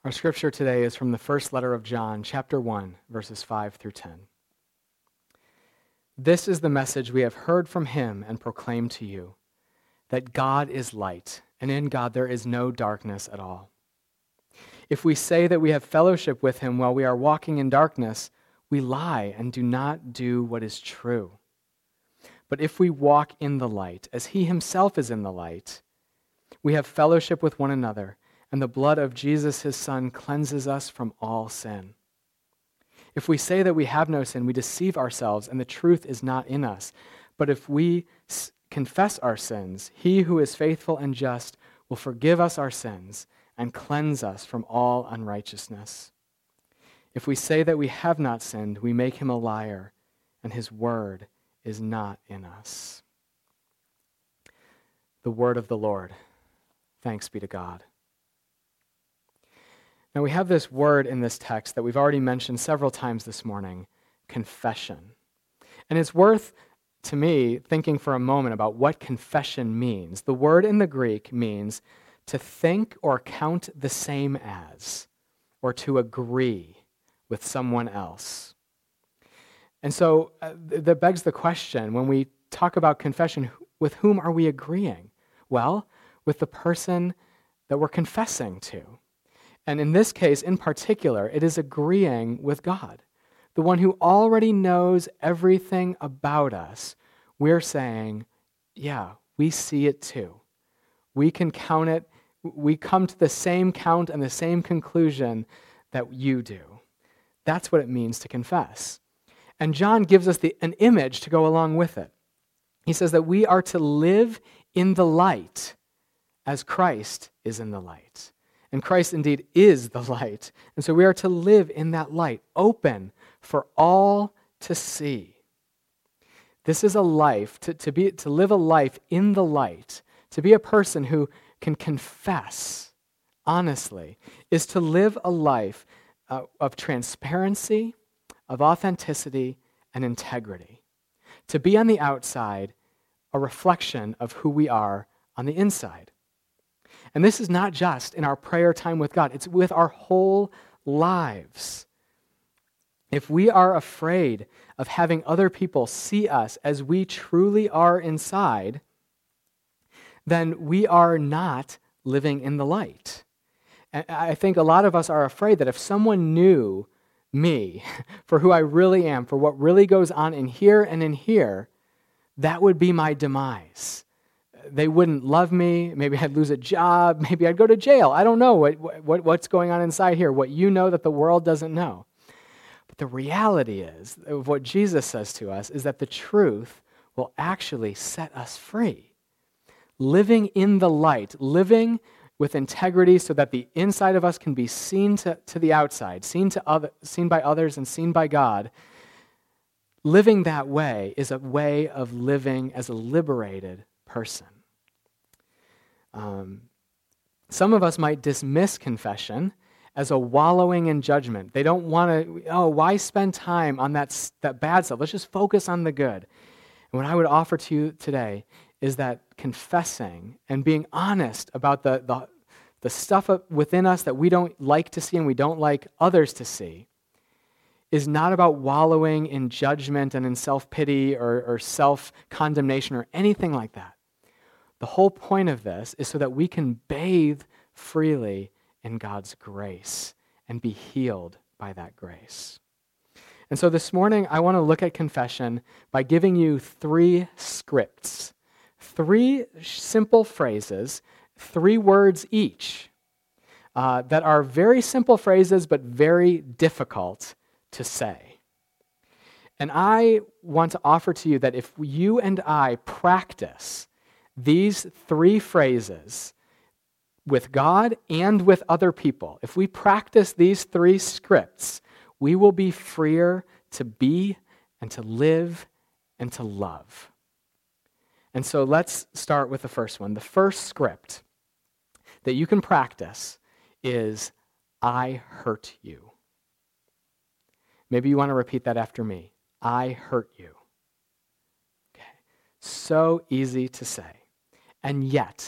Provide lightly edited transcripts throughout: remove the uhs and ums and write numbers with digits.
Our scripture today is from the first letter of John, chapter 1, verses 5 through 10. This is the message we have heard from him and proclaimed to you, that God is light, and in God there is no darkness at all. If we say that we have fellowship with him while we are walking in darkness, we lie and do not do what is true. But if we walk in the light, as he himself is in the light, we have fellowship with one another, and the blood of Jesus, his Son, cleanses us from all sin. If we say that we have no sin, we deceive ourselves, and the truth is not in us. But if we confess our sins, he who is faithful and just will forgive us our sins and cleanse us from all unrighteousness. If we say that we have not sinned, we make him a liar, and his word is not in us. The word of the Lord. Thanks be to God. Now we have this word in this text that we've already mentioned several times this morning, confession. And it's worth, to me, thinking for a moment about what confession means. The word in the Greek means to think or count the same as, or to agree with someone else. And so that begs the question, when we talk about confession, with whom are we agreeing? Well, with the person that we're confessing to. And in this case, in particular, it is agreeing with God, the one who already knows everything about us. We're saying, yeah, we see it too. We can count it. We come to the same count and the same conclusion that you do. That's what it means to confess. And John gives us an image to go along with it. He says that we are to live in the light as Christ is in the light. And Christ indeed is the light. And so we are to live in that light, open for all to see. This is a life, to live a life in the light, to be a person who can confess honestly, is to live a life of transparency, of authenticity, and integrity. To be on the outside, a reflection of who we are on the inside. And this is not just in our prayer time with God, it's with our whole lives. If we are afraid of having other people see us as we truly are inside, then we are not living in the light. And I think a lot of us are afraid that if someone knew me for who I really am, for what really goes on in here and in here, that would be my demise. They wouldn't love me. Maybe I'd lose a job. Maybe I'd go to jail. I don't know what's going on inside here, what you know that the world doesn't know. But the reality is, of what Jesus says to us, is that the truth will actually set us free. Living in the light, living with integrity so that the inside of us can be seen to the outside, seen by others and seen by God. Living that way is a way of living as a liberated person. Some of us might dismiss confession as a wallowing in judgment. They don't want to, why spend time on that bad stuff? Let's just focus on the good. And what I would offer to you today is that confessing and being honest about the stuff within us that we don't like to see and we don't like others to see is not about wallowing in judgment and in self-pity or self-condemnation or anything like that. The whole point of this is so that we can bathe freely in God's grace and be healed by that grace. And so this morning, I want to look at confession by giving you 3 scripts, 3 simple phrases, 3 words each, that are very simple phrases but very difficult to say. And I want to offer to you that if you and I practice these 3 phrases with God and with other people, if we practice these 3 scripts, we will be freer to be and to live and to love. And so let's start with the first one. The first script that you can practice is, I hurt you. Maybe you want to repeat that after me. I hurt you. Okay. So easy to say. And yet,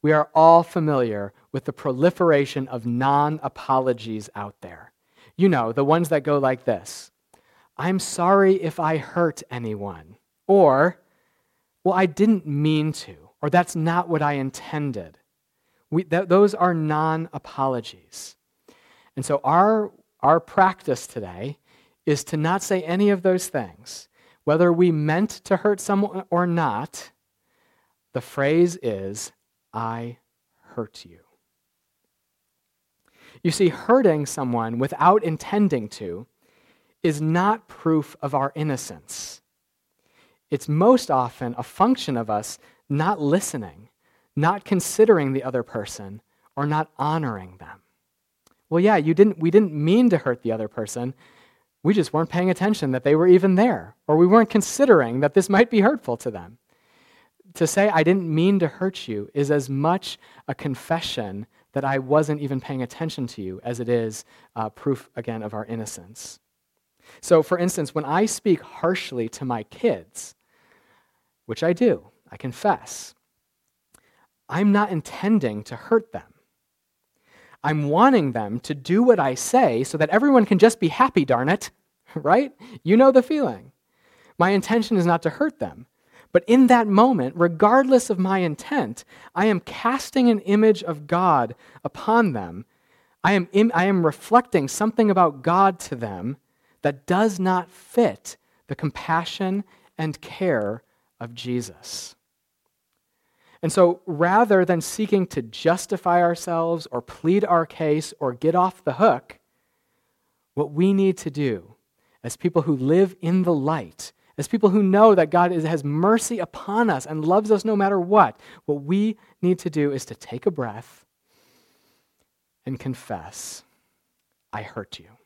We are all familiar with the proliferation of non-apologies out there. You know, the ones that go like this. I'm sorry if I hurt anyone. Or, well, I didn't mean to. Or that's not what I intended. Those are non-apologies. And so our practice today is to not say any of those things. Whether we meant to hurt someone or not, the phrase is, I hurt you. You see, hurting someone without intending to is not proof of our innocence. It's most often a function of us not listening, not considering the other person, or not honoring them. Well, yeah, we didn't mean to hurt the other person. We just weren't paying attention that they were even there, or we weren't considering that this might be hurtful to them. To say, I didn't mean to hurt you, is as much a confession that I wasn't even paying attention to you as it is proof, again, of our innocence. So, for instance, when I speak harshly to my kids, which I do, I confess, I'm not intending to hurt them. I'm wanting them to do what I say so that everyone can just be happy, darn it, right? You know the feeling. My intention is not to hurt them. But in that moment, regardless of my intent, I am casting an image of God upon them. I am reflecting something about God to them that does not fit the compassion and care of Jesus. And so rather than seeking to justify ourselves or plead our case or get off the hook, what we need to do as people who live in the light, as people who know that God has mercy upon us and loves us no matter what we need to do is to take a breath and confess, I hurt you.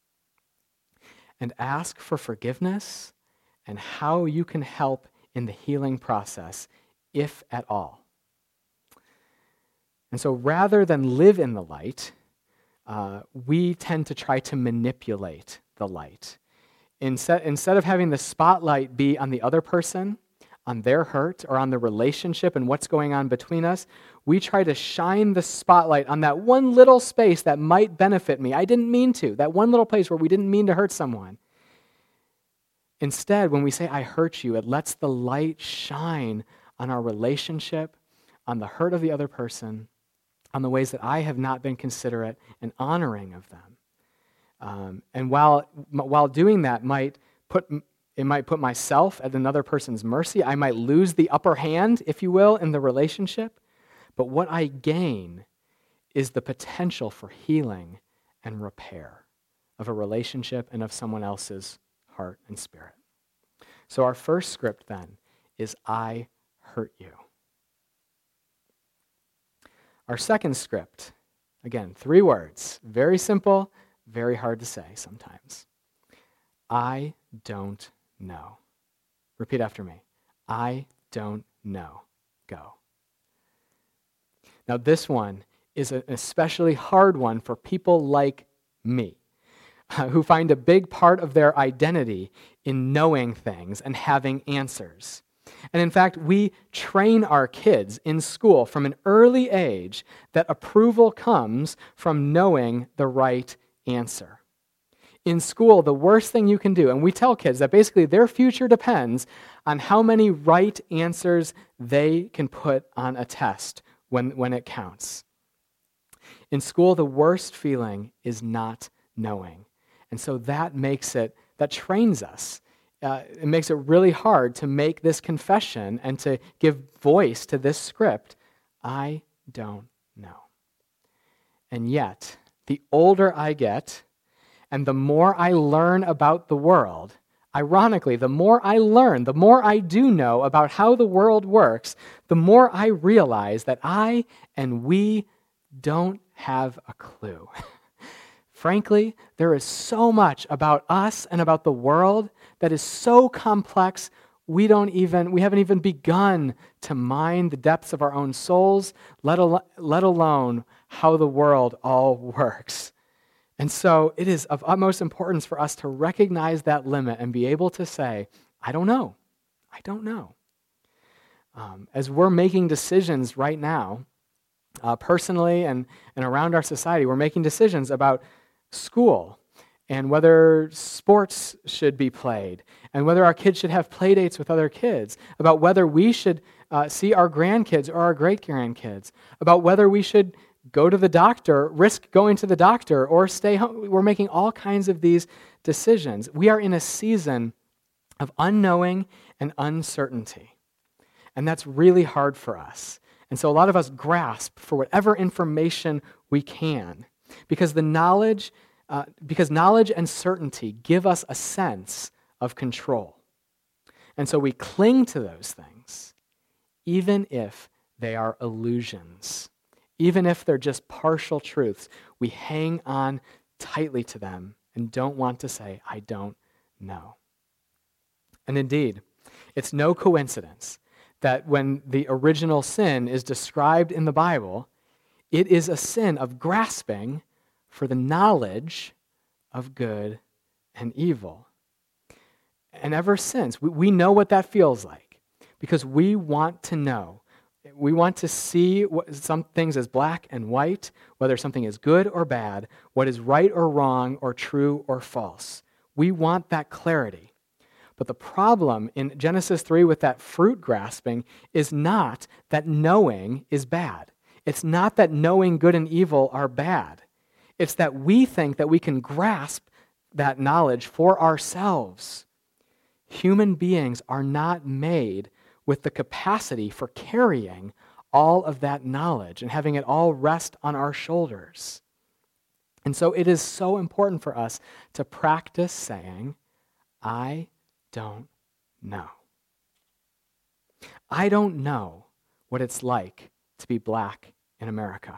And ask for forgiveness and how you can help in the healing process, if at all. And so rather than live in the light, we tend to try to manipulate the light. Instead of having the spotlight be on the other person, on their hurt, or on the relationship and what's going on between us, we try to shine the spotlight on that one little space that might benefit me. I didn't mean to. That one little place where we didn't mean to hurt someone. Instead, when we say, I hurt you, it lets the light shine on our relationship, on the hurt of the other person, on the ways that I have not been considerate and honoring of them. And while doing that might put myself at another person's mercy, I might lose the upper hand, if you will, in the relationship. But what I gain is the potential for healing and repair of a relationship and of someone else's heart and spirit. So our first script then is I hurt you. Our second script, again, 3 words, very simple, very hard to say sometimes. I don't know. Repeat after me. I don't know. Go. Now this one is an especially hard one for people like me, who find a big part of their identity in knowing things and having answers. And in fact, we train our kids in school from an early age that approval comes from knowing the right answer. In school, the worst thing you can do, and we tell kids that basically their future depends on how many right answers they can put on a test when it counts. In school, the worst feeling is not knowing. And so that trains us. It makes it really hard to make this confession and to give voice to this script. I don't know. And yet, the older I get, and the more I learn about the world, ironically, the more I learn, the more I do know about how the world works, the more I realize that I and we don't have a clue. Frankly, there is so much about us and about the world that is so complex, we haven't even begun to mine the depths of our own souls, let alone how the world all works. And so it is of utmost importance for us to recognize that limit and be able to say, I don't know. I don't know. As we're making decisions right now, Personally and around our society, we're making decisions about school and whether sports should be played and whether our kids should have play dates with other kids, about whether we should see our grandkids or our great-grandkids, about whether we should go to the doctor, risk going to the doctor, or stay home. We're making all kinds of these decisions. We are in a season of unknowing and uncertainty, and that's really hard for us. And so a lot of us grasp for whatever information we can, because knowledge and certainty give us a sense of control. And so we cling to those things, even if they are illusions. Even if they're just partial truths, we hang on tightly to them and don't want to say, I don't know. And indeed, it's no coincidence that when the original sin is described in the Bible, it is a sin of grasping for the knowledge of good and evil. And ever since, we know what that feels like because we want to know. We want to see some things as black and white, whether something is good or bad, what is right or wrong, or true or false. We want that clarity. But the problem in Genesis 3 with that fruit grasping is not that knowing is bad. It's not that knowing good and evil are bad. It's that we think that we can grasp that knowledge for ourselves. Human beings are not made with the capacity for carrying all of that knowledge and having it all rest on our shoulders. And so it is so important for us to practice saying, I don't know. I don't know what it's like to be black in America.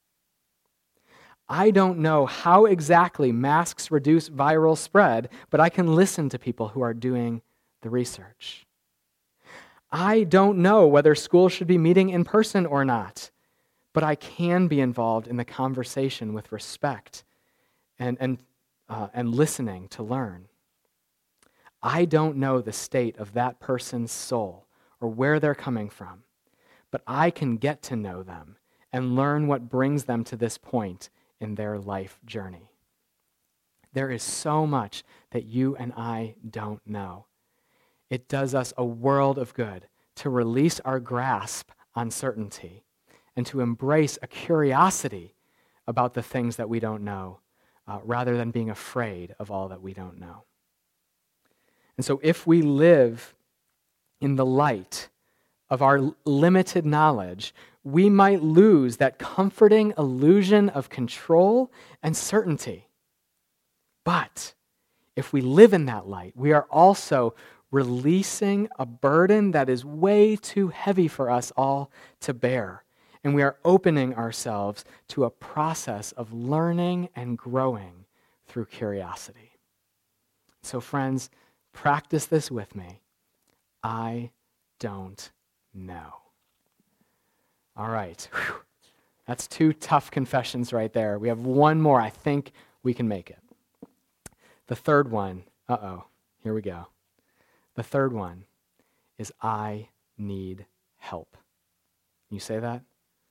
I don't know how exactly masks reduce viral spread, but I can listen to people who are doing the research. I don't know whether schools should be meeting in person or not, but I can be involved in the conversation with respect and listening to learn. I don't know the state of that person's soul or where they're coming from, but I can get to know them and learn what brings them to this point in their life journey. There is so much that you and I don't know. It does us a world of good to release our grasp on certainty and to embrace a curiosity about the things that we don't know, rather than being afraid of all that we don't know. And so if we live in the light of our limited knowledge, we might lose that comforting illusion of control and certainty. But if we live in that light, we are also releasing a burden that is way too heavy for us all to bear. And we are opening ourselves to a process of learning and growing through curiosity. So friends, practice this with me. I don't know. All right. Whew. That's 2 tough confessions right there. We have one more. I think we can make it. The third one, here we go. The third one is I need help. Can you say that?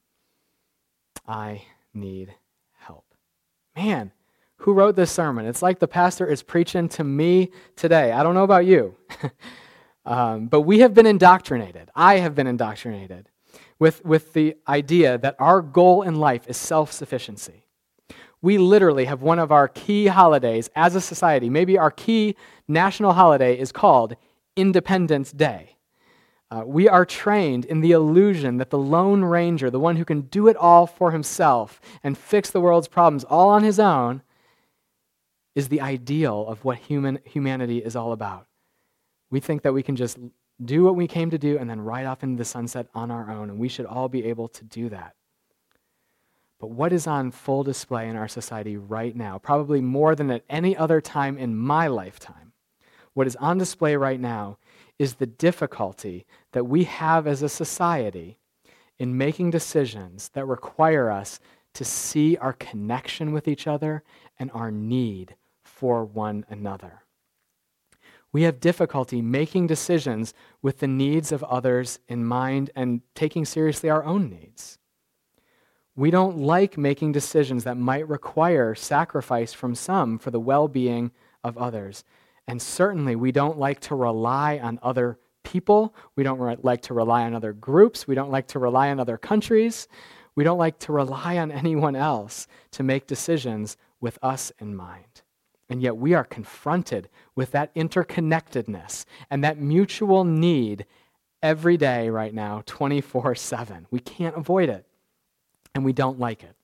I need help. Man, who wrote this sermon? It's like the pastor is preaching to me today. I don't know about you, but we have been indoctrinated. I have been indoctrinated with the idea that our goal in life is self-sufficiency. We literally have one of our key holidays as a society. Maybe our key national holiday is called Independence Day. We are trained in the illusion that the Lone Ranger, the one who can do it all for himself and fix the world's problems all on his own, is the ideal of what humanity is all about. We think that we can just do what we came to do and then ride off into the sunset on our own, and we should all be able to do that. But what is on full display in our society right now, probably more than at any other time in my lifetime, what is on display right now is the difficulty that we have as a society in making decisions that require us to see our connection with each other and our need for one another. We have difficulty making decisions with the needs of others in mind and taking seriously our own needs. We don't like making decisions that might require sacrifice from some for the well-being of others. And certainly we don't like to rely on other people. We don't like to rely on other groups. We don't like to rely on other countries. We don't like to rely on anyone else to make decisions with us in mind. And yet we are confronted with that interconnectedness and that mutual need every day right now, 24/7. We can't avoid it, and we don't like it.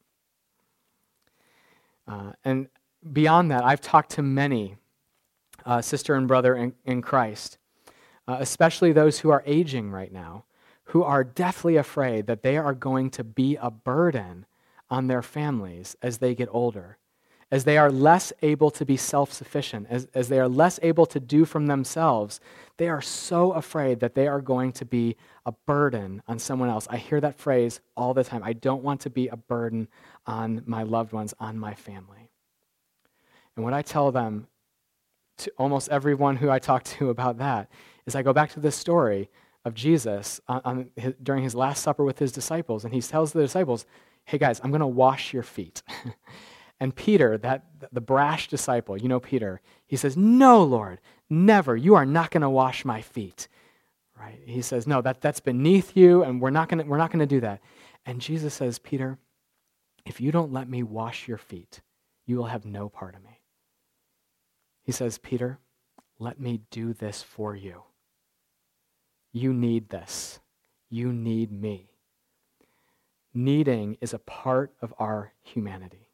And beyond that, I've talked to many sister and brother in Christ, especially those who are aging right now, who are deathly afraid that they are going to be a burden on their families as they get older, as they are less able to be self-sufficient, as they are less able to do from themselves. They are so afraid that they are going to be a burden on someone else. I hear that phrase all the time. I don't want to be a burden on my loved ones, on my family. And what I tell them, to almost everyone who I talk to about that, is I go back to this story of Jesus during his Last Supper with his disciples, and he tells the disciples, hey guys, I'm going to wash your feet. And Peter, the brash disciple, you know Peter, he says, no, Lord, never. You are not going to wash my feet. Right? He says, no, that's beneath you, and we're not going to do that. And Jesus says, Peter, if you don't let me wash your feet, you will have no part of me. He says, Peter, let me do this for you. You need this. You need me. Needing is a part of our humanity.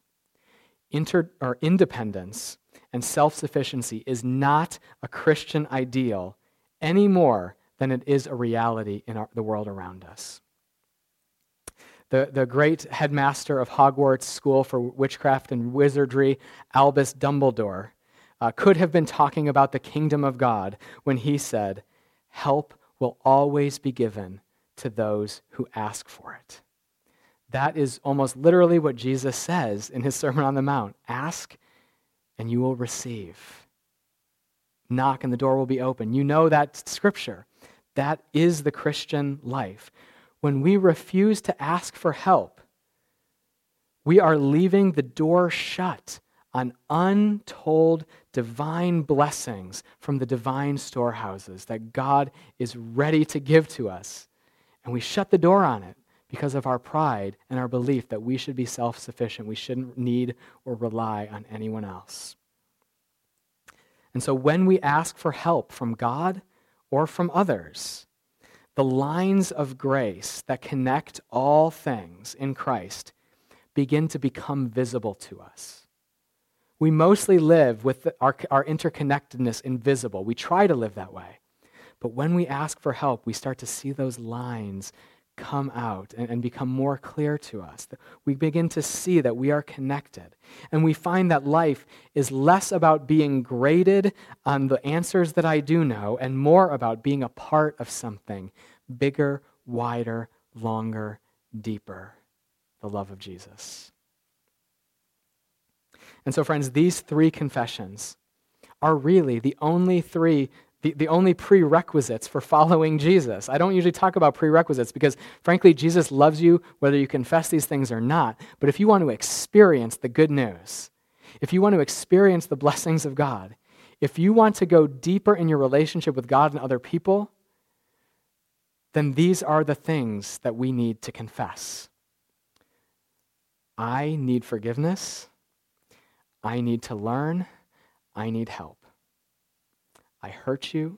Independence and self-sufficiency is not a Christian ideal any more than it is a reality in the world around us. The great headmaster of Hogwarts School for Witchcraft and Wizardry, Albus Dumbledore, could have been talking about the kingdom of God when he said, help will always be given to those who ask for it. That is almost literally what Jesus says in his Sermon on the Mount. Ask, and you will receive. Knock, and the door will be open. You know that scripture. That is the Christian life. When we refuse to ask for help, we are leaving the door shut on untold divine blessings from the divine storehouses that God is ready to give to us. And we shut the door on it because of our pride and our belief that we should be self-sufficient. We shouldn't need or rely on anyone else. And so when we ask for help from God or from others, the lines of grace that connect all things in Christ begin to become visible to us. We mostly live with our interconnectedness invisible. We try to live that way. But when we ask for help, we start to see those lines come out and become more clear to us. We begin to see that we are connected. And we find that life is less about being graded on the answers that I do know and more about being a part of something bigger, wider, longer, deeper, the love of Jesus. And so, friends, these three confessions are really the only prerequisites for following Jesus. I don't usually talk about prerequisites because, frankly, Jesus loves you whether you confess these things or not. But if you want to experience the good news, if you want to experience the blessings of God, if you want to go deeper in your relationship with God and other people, then these are the things that we need to confess. I need forgiveness. I need to learn. I need help. I hurt you.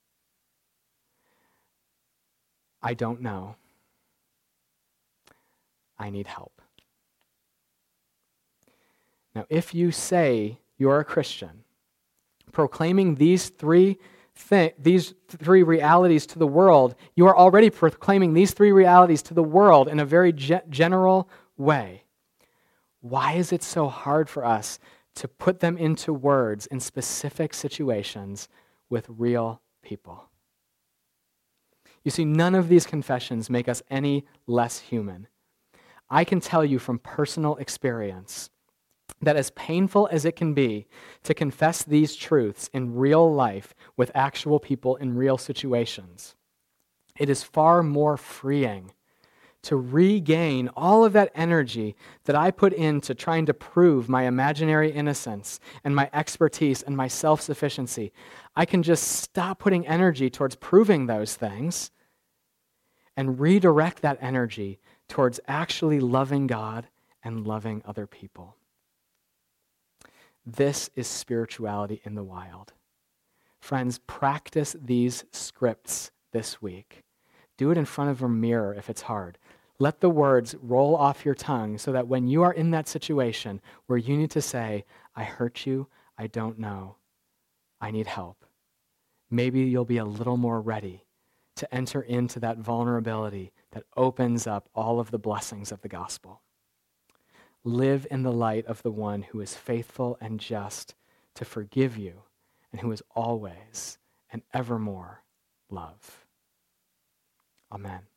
I don't know. I need help. Now, if you say you're a Christian, proclaiming these three realities to the world, you are already proclaiming these three realities to the world in a very general way. Why is it so hard for us to put them into words in specific situations with real people? You see, none of these confessions make us any less human. I can tell you from personal experience that as painful as it can be to confess these truths in real life with actual people in real situations, it is far more freeing to regain all of that energy that I put into trying to prove my imaginary innocence and my expertise and my self-sufficiency. I can just stop putting energy towards proving those things and redirect that energy towards actually loving God and loving other people. This is spirituality in the wild. Friends, practice these scripts this week. Do it in front of a mirror if it's hard. Let the words roll off your tongue so that when you are in that situation where you need to say, I hurt you, I don't know, I need help, maybe you'll be a little more ready to enter into that vulnerability that opens up all of the blessings of the gospel. Live in the light of the one who is faithful and just to forgive you and who is always and evermore love. Amen.